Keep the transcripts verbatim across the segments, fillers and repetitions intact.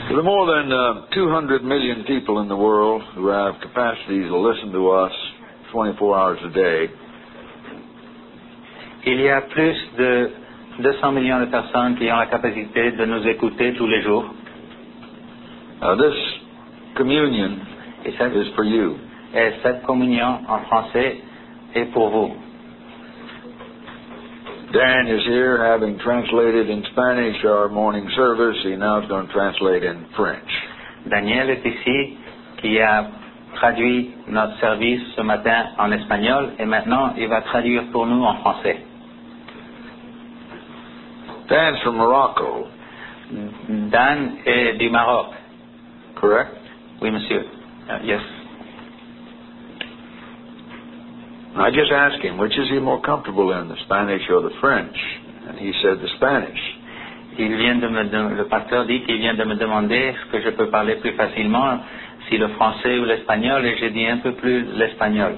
There are more than uh, two hundred million people in the world who have capacities to listen to us twenty-four hours a day. Il y a plus de deux cents millions de personnes qui ont la capacité de nous écouter tous les jours. Uh, this communion Et cette, is for you. et cette communion en français est pour vous. Dan is here having translated in Spanish our morning service. He now is going to translate in French. Daniel est ici qui a traduit notre service ce matin en espagnol et maintenant il va traduire pour nous en français. Dan's from Morocco. Dan est du Maroc. Correct? Oui, monsieur. Uh, yes. I just asked him, which is he more comfortable in, the Spanish or the French? And he said the Spanish. Il vient de me de, le pasteur dit qu'il vient de me demander est-ce que je peux parler plus facilement, si le français ou l'espagnol, et j'ai dit un peu plus l'espagnol.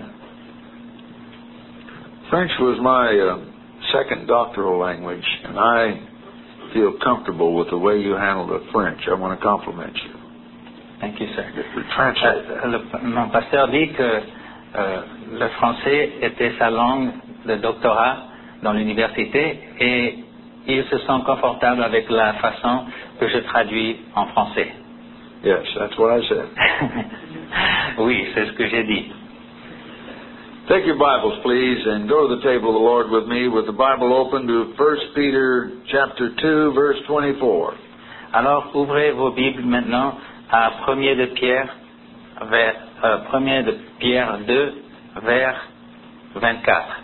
French was my uh, second doctoral language, and I feel comfortable with the way you handle the French. I want to compliment you. Thank you, sir. Translate. Euh, le, mon pasteur dit que euh, le français était sa langue de doctorat dans l'université et il se sent confortable avec la façon que je traduis en français. Yes, that's what I said. Oui, c'est ce que j'ai dit. Take your Bibles, please, and go to the table of the Lord with me with the Bible open to First Peter chapter two, verse twenty-four. Alors, ouvrez vos Bibles maintenant à premier de Pierre, vers, euh, premier de Pierre deux, vers vingt-quatre.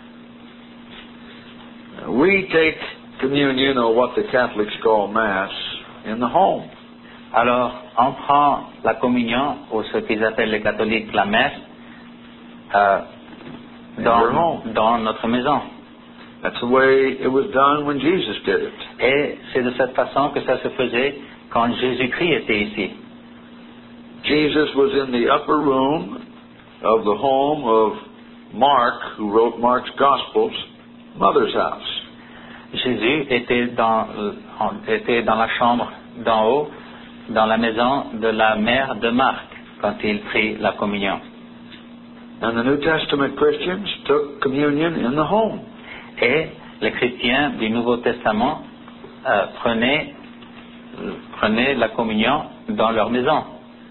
We take communion, or what the Catholics call Mass, in the home. Alors, on prend la communion, ou ce qu'ils appellent les catholiques la messe, euh, dans, dans notre maison. That's the way it was done when Jesus did it. Et c'est de cette façon que ça se faisait quand Jésus-Christ était ici. Jesus was in the upper room of the home of Mark, who wrote Mark's Gospels, mother's house. Jésus était dans, était dans la chambre d'en haut, dans la maison de la mère de Marc, quand il prit la communion. And the New Testament Christians took communion in the home. Et les chrétiens du Nouveau Testament euh, prenaient, prenaient la communion dans leur maison.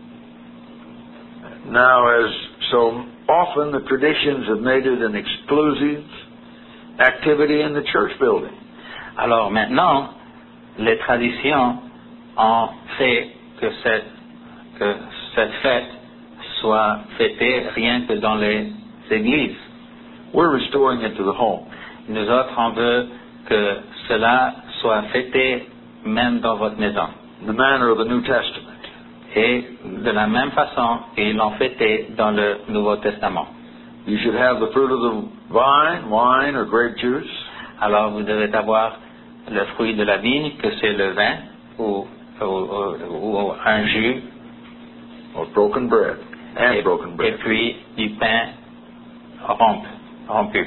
Now, as so often, the traditions have made it an exclusive activity in the church building. Alors maintenant, les traditions ont fait que cette, que cette fête soit fêtée rien que dans les églises. We're restoring it to the home. Nous autres, on veut que cela soit fêté même dans votre maison. In the manner of the New Testament. Et de la même façon qu'ils l'ont fêté dans le Nouveau Testament. You should have the fruit of the vine, wine or grape juice. Alors vous devez avoir le fruit de la vigne, que c'est le vin ou, ou, ou, ou un jus. Or broken bread. And Et, broken bread. et puis du pain rompu. rompu.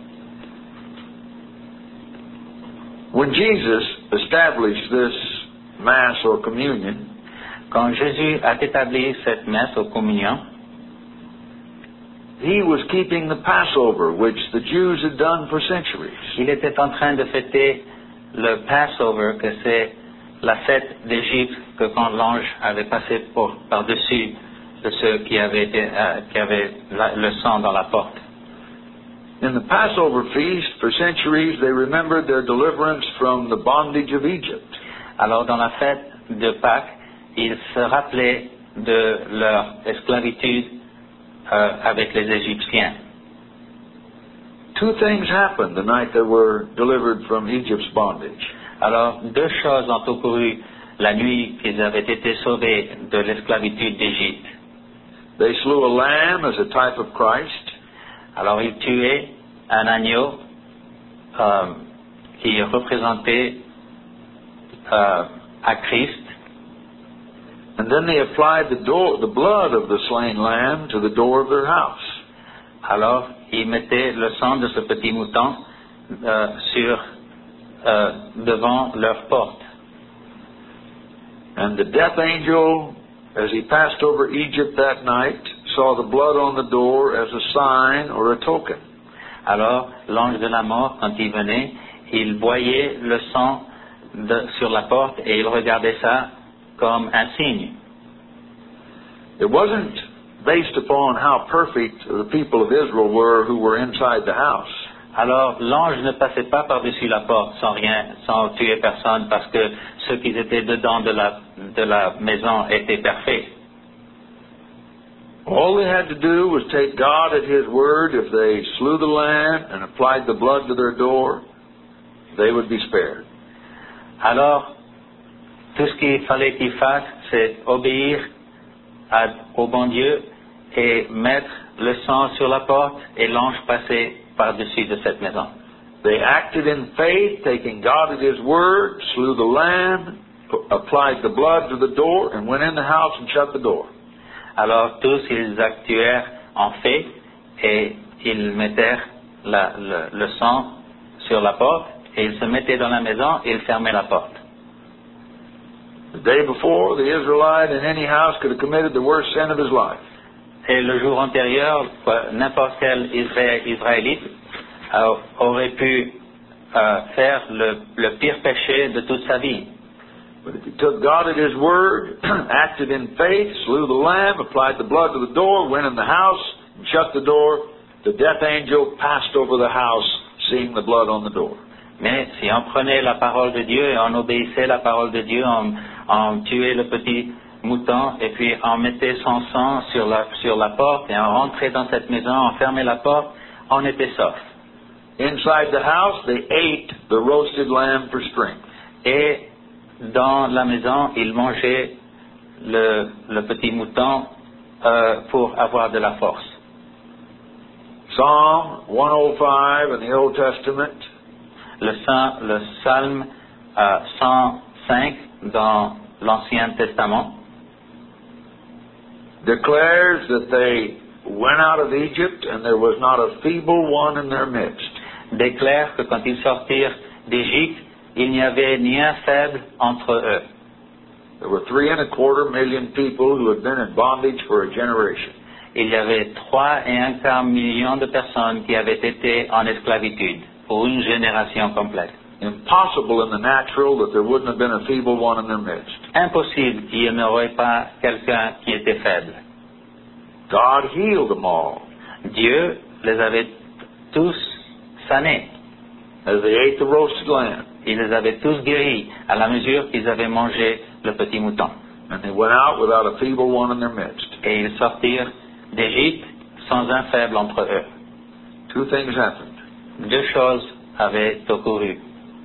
When Jesus established this Mass or communion, quand Jésus a établi cette messe aux communions, he was keeping the Passover, which the Jews had done for centuries. Il était en train de fêter le Passover, que c'est la fête d'Égypte que quand l'ange avait passé pour, par-dessus de ceux qui avaient, été, euh, qui avaient la, le sang dans la porte. In the Passover feast, for centuries, they remembered their deliverance from the bondage of Egypt. Alors dans la fête de Pâques, ils se rappelaient de leur esclavitude euh, avec les Égyptiens. Two things happened the night they were delivered from Egypt's bondage. Alors deux choses ont occorru la nuit qu'ils avaient été sauvés de l'esclavitude d'Égypte. They slew a lamb as a type of Christ. Alors ils tuaient un agneau euh, qui représentait euh, à Christ. And then they applied the, door, the blood of the slain lamb to the door of their house. Alors ils mettaient le sang de ce petit mouton euh, sur euh, devant leur porte. And the death angel, as he passed over Egypt that night, saw the blood on the door as a sign or a token. Alors, l'ange de la mort, quand il venait, il voyait le sang de, sur la porte et il regardait ça comme un signe. It wasn't based upon how perfect the people of Israel were who were inside the house. Alors, l'ange ne passait pas par-dessus la porte sans rien, sans tuer personne, parce que ceux qui étaient dedans de la, de la maison étaient parfaits. All they had to do was take God at His word. If they slew the lamb and applied the blood to their door, they would be spared. Alors, tout ce qu'il fallait qu'ils fassent, c'est obéir à, au bon Dieu et mettre le sang sur la porte, et l'ange passait par-dessus de cette maison. They acted in faith, taking God at His word, slew the lamb, applied the blood to the door, and went in the house and shut the door. Alors tous ils actuèrent en fait et ils mettèrent la, le, le sang sur la porte et ils se mettaient dans la maison et ils fermaient la porte. The day before, the Israelite in any house could have committed the worst sin of his life. Et le jour antérieur, n'importe quel Israé- Israélite euh, aurait pu euh, faire le, le pire péché de toute sa vie. But if he took God at His word, acted in faith, slew the lamb, applied the blood to the door, went in the house, and shut the door, the death angel passed over the house, seeing the blood on the door. Mais si on prenait la parole de Dieu et on obéissait la parole de Dieu, on, on tuait le petit mouton et puis on mettait son sang sur la, sur la porte et on rentrait dans cette maison, on fermait la porte, on était sauf. Inside the house, they ate the roasted lamb for strength. Et dans la maison, ils mangeaient le, le petit mouton euh, pour avoir de la force. Psalm one oh five in the Old Testament Le, le psaume euh, cent cinq dans l'Ancien Testament declares that they went out of Egypt and there was not a feeble one in their midst. déclare que quand ils sortirent d'Égypte, il n'y avait ni un faible entre eux. There were three and a quarter million people who had been in bondage for a generation. Il y avait trois et un quart millions de personnes qui avaient été en esclavitude pour une génération complète. Impossible in the natural that there wouldn't have been a feeble one in their midst. Impossible qu'il n'y aurait pas quelqu'un qui était faible. God healed them all Dieu les avait tous sanés. as they ate the roasted lamb. Il les avait tous guéris à la mesure qu'ils avaient mangé le petit mouton. And they went out without a feeble one in their midst. Et ils sortirent d'Égypte sans un faible entre eux. Two things happened. Deux choses avaient occorru.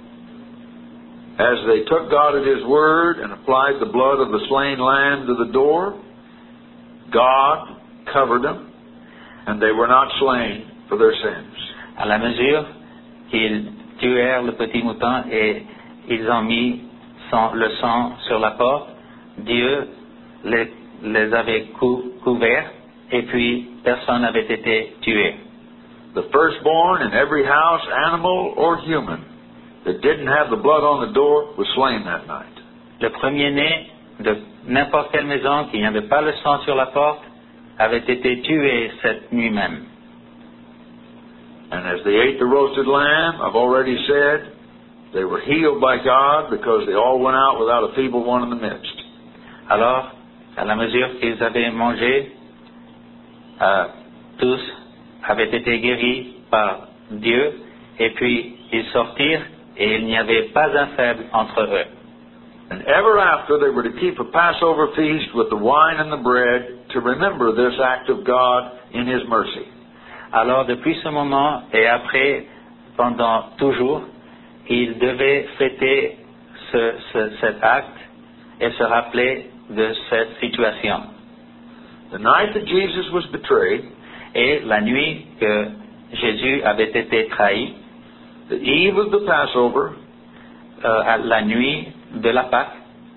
As they took God at His word and applied the blood of the slain lamb to the door, God covered them, and they were not slain for their sins. À la mesure qu'ils tuèrent le petit mouton et ils ont mis son, le sang sur la porte, Dieu les, les avait cou, couverts et puis personne n'avait été tué. The firstborn in every house, animal or human, that didn't have the blood on the door was slain that night. Le premier-né de n'importe quelle maison qui n'avait pas le sang sur la porte avait été tué cette nuit même. And as they ate the roasted lamb, I've already said, they were healed by God because they all went out without a feeble one in the midst. Alors, à la mesure qu'ils avaient mangé, euh, tous avaient été guéris par Dieu, et puis ils sortirent, et il n'y avait pas un faible entre eux. And ever after, they were to keep a Passover feast with the wine and the bread to remember this act of God in His mercy. Alors, depuis ce moment, et après, pendant toujours, ils devaient fêter ce, ce, cet acte et se rappeler de cette situation. The night that Jesus was betrayed, Et la nuit que Jésus avait été trahi, the eve of the Passover, euh, à la nuit de la Pâque,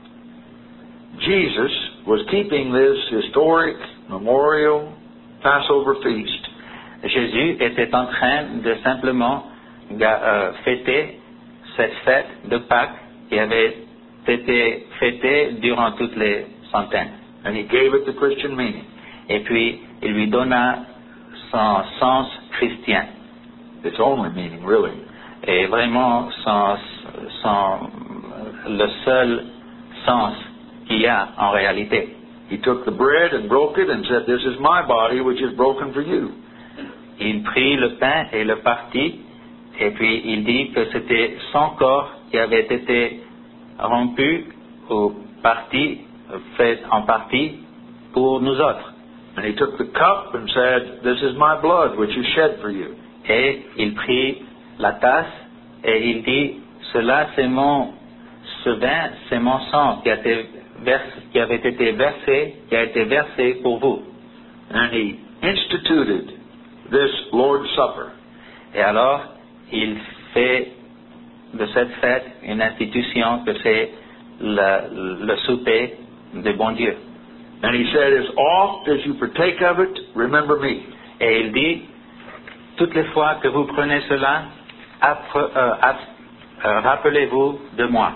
Jesus was keeping this historic memorial Passover feast Jésus était en train de simplement euh, fêter cette fête de Pâques qui avait été fêté durant toutes les centaines. And he gave it the Christian meaning. Et puis, il lui donna son sens chrétien. Its only meaning, really. Et vraiment, son, son, le seul sens qu'il y a en réalité. He took the bread and broke it and said, "This is my body, which is broken for you." Il prit le pain et le partit, et puis il dit que c'était son corps qui avait été rompu ou parti, fait en partie pour nous autres. And he took the cup and said, "This is my blood, which is shed for you." Et il prit la tasse et il dit, cela c'est mon, ce vin, c'est mon sang qui, a été versé, qui avait été versé, qui a été versé pour vous. And he instituted this Lord's Supper. Et alors, il fait de cette fête une institution que c'est le, le souper de bon Dieu. And he said, "As oft as you partake of it, remember me." Et il dit, toutes les fois que vous prenez cela, appre, euh, app, euh, rappelez-vous de moi.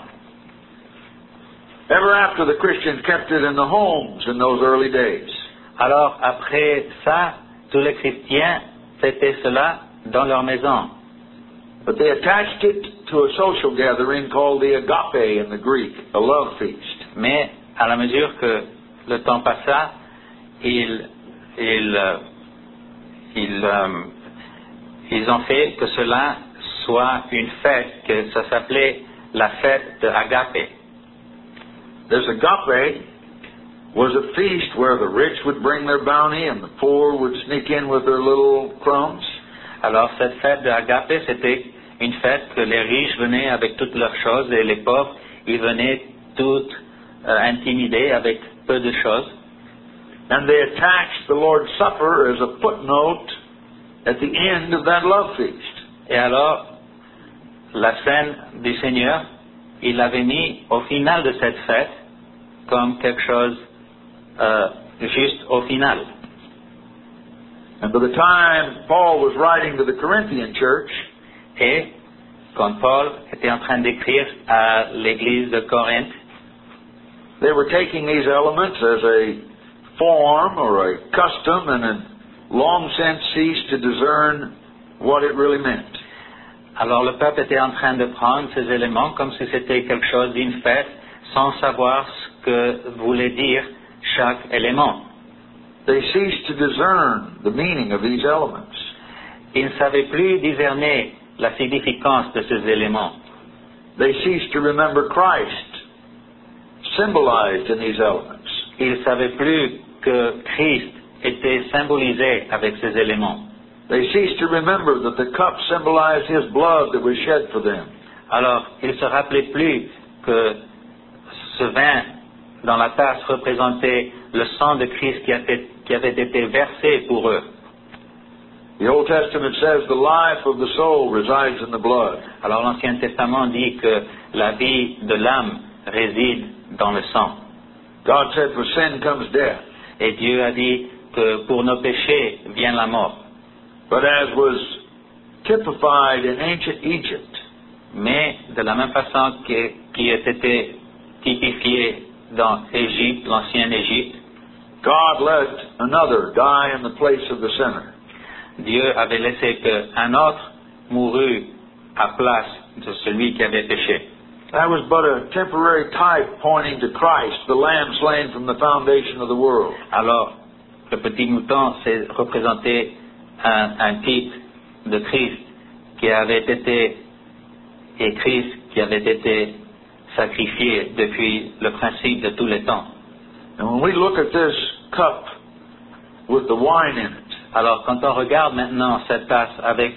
Ever after, the Christians kept it in the homes in those early days. Alors, après ça, tous les chrétiens fêtaient cela dans leur maison. But they attached it to a social gathering called the agape in the Greek, a love feast. Mais à la mesure que le temps passa, ils, ils, euh, ils, euh, ils ont fait que cela soit une fête, que ça s'appelait la fête de Agape. This agape was a feast where the rich would bring their bounty and the poor would sneak in with their little crumbs. Alors cette fête de Agape, c'était une fête que les riches venaient avec toutes leurs choses et les pauvres, ils venaient toutes euh, intimidés avec peu de choses. And they attached the Lord's Supper as a footnote at the end of that love feast. Et alors, la scène du Seigneur, il l'avait mis au final de cette fête comme quelque chose euh, juste au final. And by the time Paul was writing to the Corinthian church, et quand Paul était en train d'écrire à l'église de Corinthe, they were taking these elements as a form or a custom and had long since ceased to discern what it really meant. Alors le peuple était en train de prendre ces éléments comme si c'était quelque chose d'une fête, sans savoir ce que voulait dire chaque élément. They ceased to discern the meaning of these elements. Ils ne savaient plus discerner la significance de ces éléments. They ceased to remember Christ symbolized in these elements. Ils ne savaient plus que Christ était symbolisé avec ces éléments. They ceased to remember that the cup symbolized His blood that was shed for them. Alors, ils ne se rappelaient plus que ce vin dans la tasse représentait le sang de Christ qui, a été, qui avait été versé pour eux. The Old Testament says the life of the soul resides in the blood. Alors l'Ancien Testament dit que la vie de l'âme réside dans le sang. God said for sin comes death. Et Dieu a dit que pour nos péchés vient la mort. But as was typified in ancient Egypt, mais de la même façon que, qui a été typifié dans Égypte, l'ancienne Égypte, God let another die in the place of the sinner. Dieu avait laissé qu'un autre mourût à place de celui qui avait péché. That was but a temporary type pointing to Christ, the Lamb slain from the foundation of the world. Alors, le petit mouton, c'est représenté un, un type de Christ qui avait été, et Christ qui avait été sacrifié depuis le principe de tous les temps. And when we look at this cup with the wine in it, alors quand on regarde maintenant cette tasse avec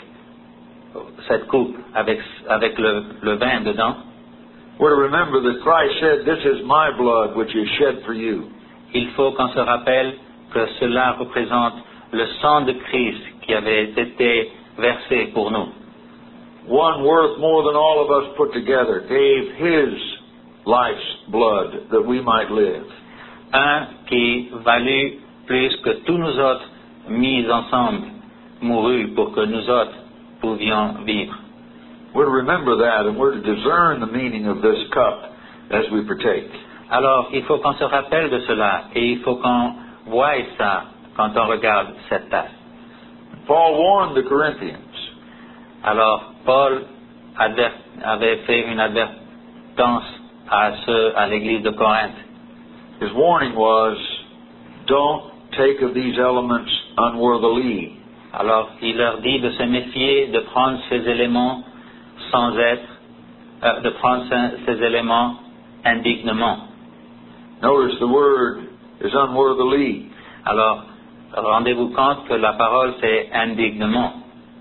cette coupe avec avec le, le vin dedans, we're to remember that Christ said, "This is my blood which is shed for you." Il faut qu'on se rappelle que cela représente le sang de Christ qui avait été versé pour nous. One worth more than all of us put together gave His life's blood that we might live. Un qui valut plus que tous nous autres mis ensemble, mourut pour que nous autres pouvions vivre. We're to remember that, and we're to discern the meaning of this cup as we partake. Alors, il faut qu'on se rappelle de cela et il faut qu'on voie ça quand on regarde cette tasse. Paul warned the Corinthians. Alors, Paul adver- avait fait une advertence à ceux à l'église de Corinthe. His warning was, don't take of these elements unworthily. Alors, il leur dit de se méfier, de prendre ces éléments sans être, euh, de prendre ces, ces éléments indignement. Notice the word is unworthily. Alors, rendez-vous compte que la parole c'est indignement,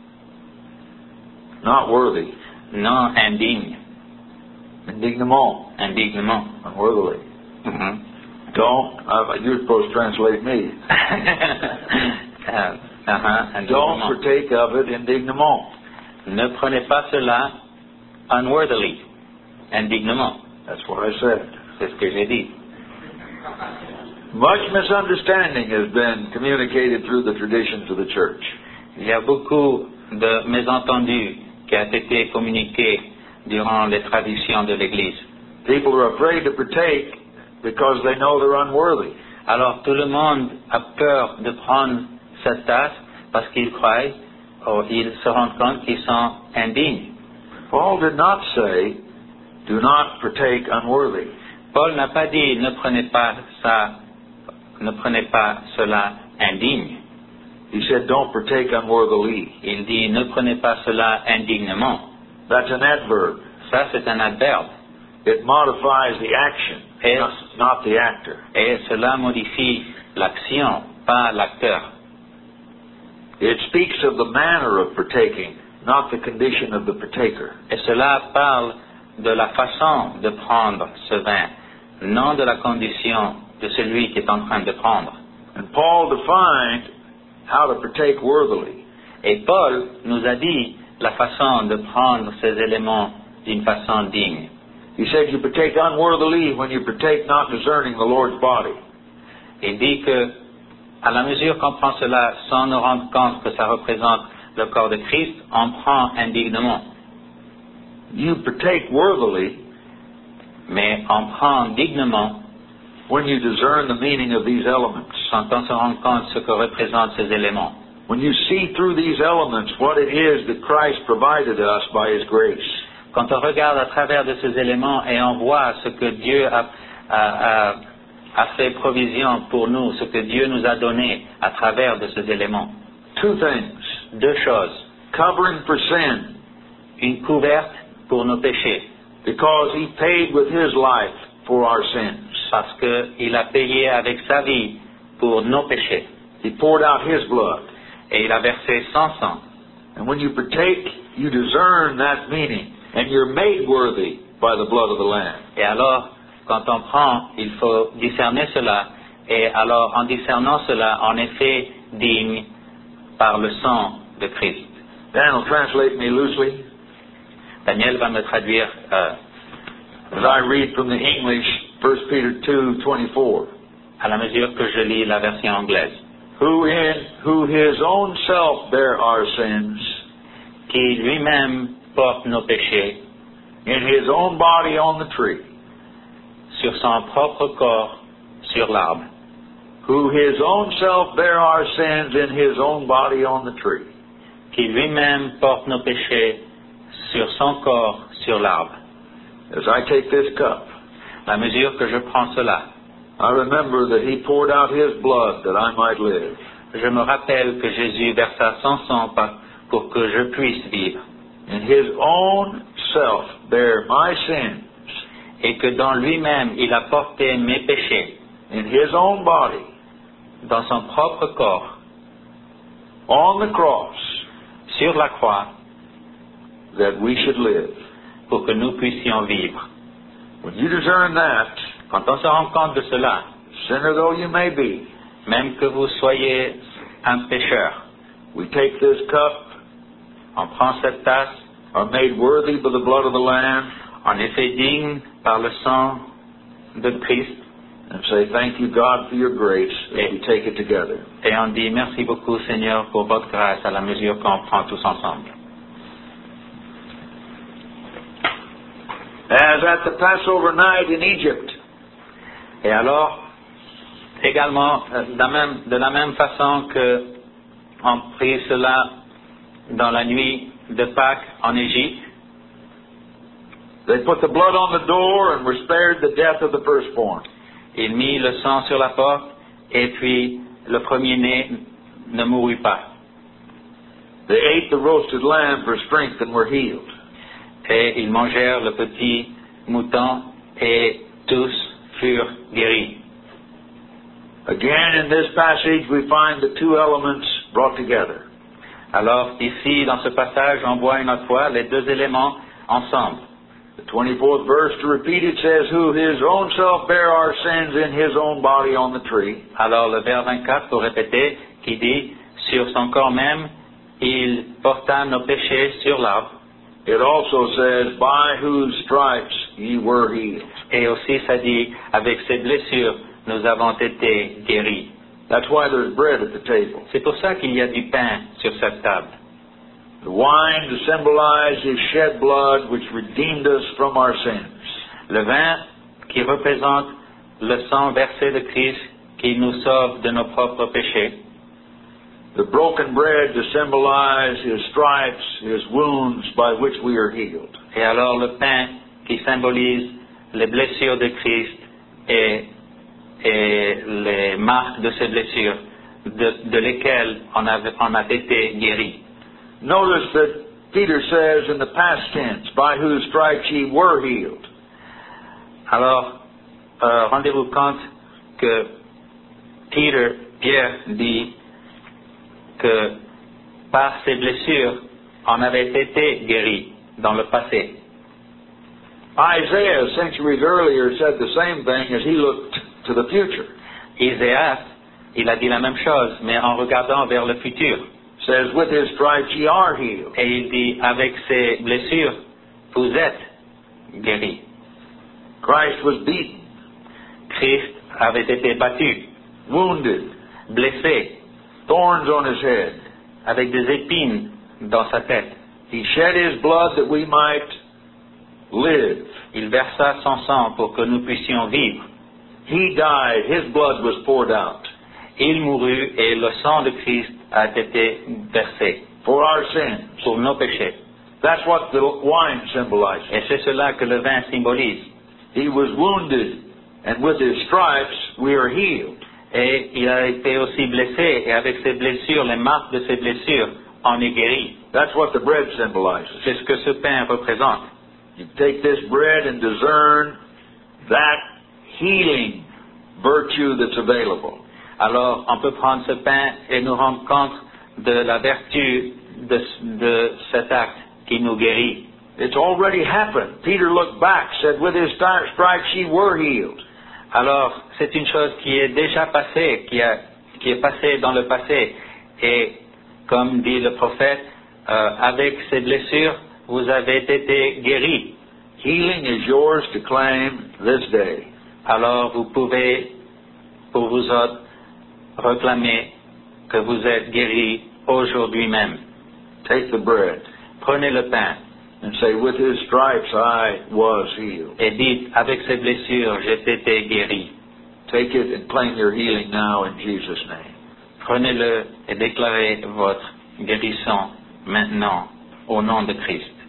Not worthy. non indigne, Indignement. indignement. Unworthily. Mhm. Don't, uh, you're supposed to translate me. Uh, uh-huh, Don't indignement. partake of it indignement. Ne prenez pas cela unworthily, indignement. That's what I said. C'est ce que j'ai dit. Much misunderstanding has been communicated through the traditions of the church. Il y a beaucoup de mésentendus qui ont été communiqués durant les traditions de l'Église. People are afraid to partake because they know they're unworthy. Alors tout le monde a peur de prendre cette tasse parce qu'ils croient ou ils se rendent compte qu'ils sont indignes. Paul did not say, do not partake unworthy. Paul n'a pas dit ne prenez pas ça, ne prenez pas cela indigne. He said, don't partake unworthily. Il dit ne prenez pas cela indignement. That's an adverb. Ça c'est un adverbe. It modifies the action, Et, not, not the actor. et cela modifie l'action, pas l'acteur. It speaks of the manner of partaking, not the condition of the partaker. Et cela parle de la façon de prendre ce vin, non de la condition de celui qui est en train de prendre. And Paul defined how to partake worthily. Et Paul nous a dit la façon de prendre ces éléments d'une façon digne. He said you partake unworthily when you partake not discerning the Lord's body. Il dit que, à la mesure qu'on prend cela sans nous rendre compte que ça représente le corps de Christ, on prend indignement. You partake worthily Mais on prend dignement when you discern the meaning of these elements. quand on se rend compte ce que représentent ces éléments. When you see through these elements what it is that Christ provided us by His grace. Quand on regarde à travers de ces éléments et on voit ce que Dieu a, a, a, a fait provision pour nous, ce que Dieu nous a donné à travers de ces éléments. Two things. Deux choses. Covering for sin, Une couverte pour nos péchés, because He paid with His life for our sins. parce qu'il a payé avec sa vie pour nos péchés. He poured out His blood. Et il a versé son sang. And when you partake, you discern that meaning, and you're made worthy by the blood of the Lamb. Et alors, quand on prend, il faut discerner cela. Et alors, en discernant cela, on est fait digne par le sang de Christ. Dan will translate me loosely Daniel va me traduire euh, as I read from the English, First Peter two twenty-four. à la mesure que je lis la version anglaise. Who in who His own self bare our sins Qui lui-même porte nos péchés in His own body on the tree. sur son propre corps sur l'arbre. Who His own self bare our sins in His own body on the tree. Qui lui-même porte nos péchés sur son corps sur l'arbre. As I take this cup, À mesure que je prends cela, I remember that He poured out His blood that I might live. je me rappelle que Jésus versa son sang par- pour que je puisse vivre. In His own self bare my sins Et que dans lui-même, il a porté mes péchés in His own body dans son propre corps, on the cross sur la croix, that we should live. pour que nous puissions vivre. When you discern that, Quand on se rend compte de cela, sinner though you may be, même que vous soyez un pécheur, we take this cup, on prend cette tasse, are made worthy by the blood of the Lamb, on est fait digne par le sang de Christ, and say, thank you, God, for your grace, as we take it together. et on dit merci beaucoup Seigneur pour votre grâce à la mesure qu'on prend tous ensemble. As at the Passover night in Egypt. Et alors, également, de la même, de la même façon que on prit cela dans la nuit de Pâques en Égypte, they put the blood on the door and were spared the death of the firstborn. il mit le sang sur la porte et puis le premier-né ne mourut pas. They ate the roasted lamb for strength and were healed. Et ils mangèrent le petit mouton et tous furent guéris. Again, in this passage, we find the two elements brought together. Alors, ici, dans ce passage, on voit une autre fois les deux éléments ensemble. The twenty-fourth verse, to repeat it, says, who his own self bare our sins in his own body on the tree. Alors, le vers vingt-quatre, pour répéter, qui dit, sur son corps même, il porta nos péchés sur l'arbre. It also says, by whose stripes ye were healed. Et aussi, ça dit, avec ses blessures, nous avons été guéris. That's why there's bread at the table. C'est pour ça qu'il y a du pain sur cette table. The wine to symbolize his shed blood which redeemed us from our sins. Le vin qui représente le sang versé de Christ qui nous sauve de nos propres péchés. The broken bread to symbolize his stripes, his wounds by which we are healed. Et alors le pain qui symbolise les blessures de Christ et, et les marques de ces blessures de, de lesquelles on a, on a été guéri. Notice that Peter says in the past tense, by whose stripes ye were healed. Alors, euh, rendez-vous compte que Peter, Pierre dit que par ces blessures, on avait été guéri dans le passé. Isaiah, centuries earlier, said the same thing as he looked to the future. Isaïe, il a dit la même chose, mais en regardant vers le futur. Says, with his stripes ye are healed. Et il dit, avec ces blessures, vous êtes guéris. Christ was beaten. Christ avait été battu, Wounded. blessé, Thorns on his head. avec des épines dans sa tête. He shed his blood that we might live. Il versa son sang pour que nous puissions vivre. He died. His blood was poured out. Il mourut et le sang de Christ a été versé For our sins. pour nos péchés. That's what the wine symbolizes. Et c'est cela que le vin symbolise. He was wounded, and with his stripes we are healed. Et il a été aussi blessé, et avec ses blessures, les marques de ses blessures, on est guéri. That's what the bread symbolizes. C'est ce que ce pain représente. You take this bread and discern that healing virtue that's available. Alors, on peut prendre ce pain et nous rendre compte de la vertu de, de cet acte qui nous guérit. It's already happened. Peter looked back, said, with his stripes ye were healed. Alors, c'est une chose qui est déjà passée, qui, a, qui est passée dans le passé. Et comme dit le prophète, euh, avec ces blessures, vous avez été guéris. Healing is yours to claim this day. Alors, vous pouvez, pour vous autres, réclamer que vous êtes guéris aujourd'hui même. Take the bread Prenez le pain and say, with his stripes I was healed. et dites, avec ces blessures, j'ai été guéri. Take it and claim your healing now in Jesus' name. Prenez-le et déclarez votre guérison maintenant au nom de Christ.